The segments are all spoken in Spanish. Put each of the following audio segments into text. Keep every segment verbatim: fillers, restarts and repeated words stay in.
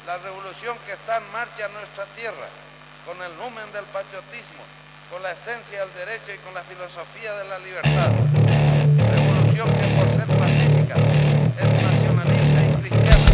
la revolución que está en marcha en nuestra tierra, con el numen del patriotismo, con la esencia del derecho y con la filosofía de la libertad. Revolución que por ser pacífica es nacionalista y cristiana.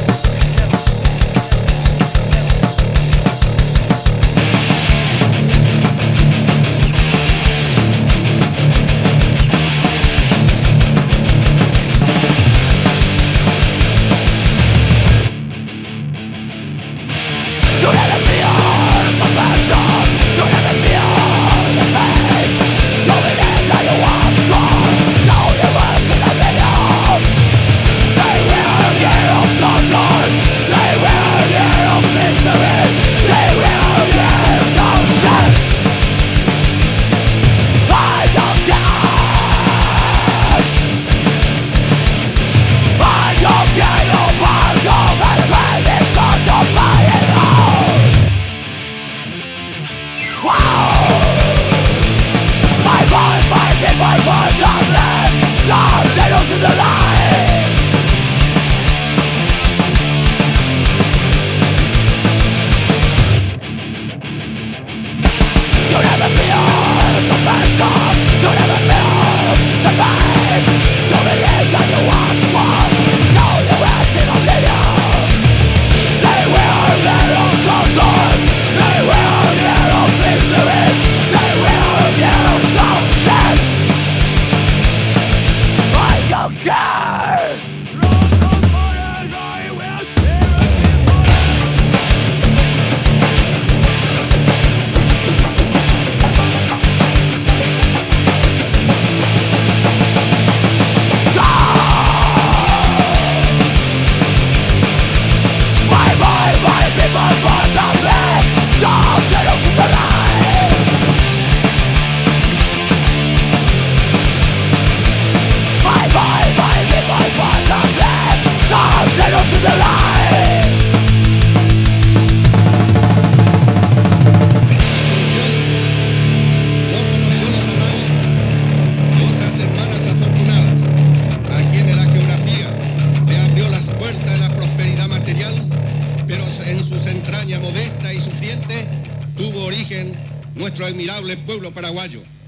Modesta y sufriente tuvo origen nuestro admirable pueblo paraguayo.